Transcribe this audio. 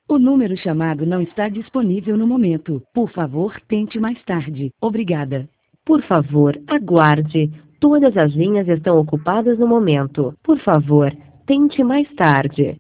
O número chamado não está disponível no momento. Por favor, tente mais tarde. Obrigada. Por favor, aguarde. Todas as linhas estão ocupadas no momento. Por favor, tente mais tarde.